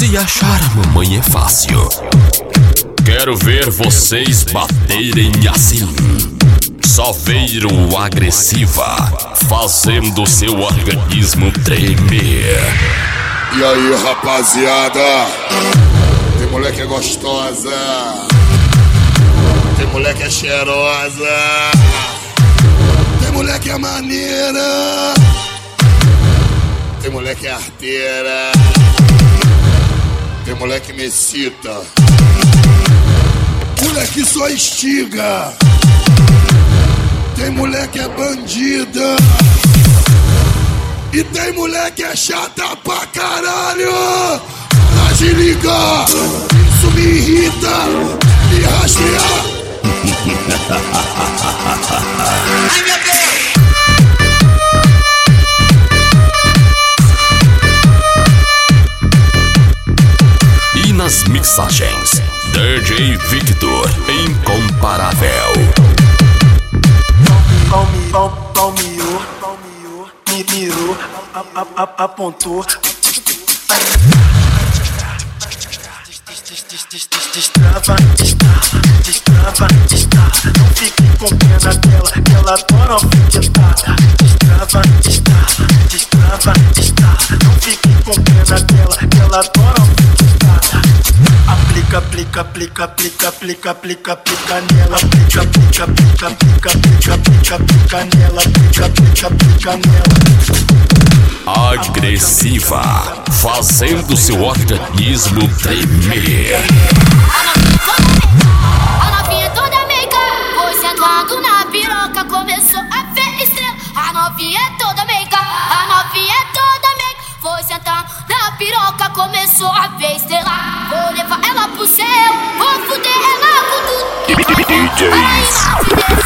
Se achar a mamãe é fácil, quero ver vocês baterem assim. Só veiro agressiva, fazendo seu organismo tremer. E aí, rapaziada? Tem mulher que é gostosa, tem mulher que é cheirosa, tem mulher que é maneira, tem mulher que é arteira, tem mulher que me excita, mulher que só instiga, tem mulher que é bandida e tem mulher que é chata pra caralho. Para de ligar, isso me irrita, me rastrear. Ai, meu Deus! E nas mixagens, DJ Victor, incomparável. Mirou, apontou. Destrava, não fique com pena dela, que ela adora alfinetada. Destrava, não fique com pena dela, que ela adora alfinetada. Aplica nela, aplica nela, aplica nela. Agressiva, fazendo seu organismo tremer. A novinha toda meiga, foi sentando na piroca, começou a ver estrela. A novinha toda meiga, foi sentando na piroca, começou a ver estrela. Vou levar ela pro céu, vou fuder ela com tudo. DJs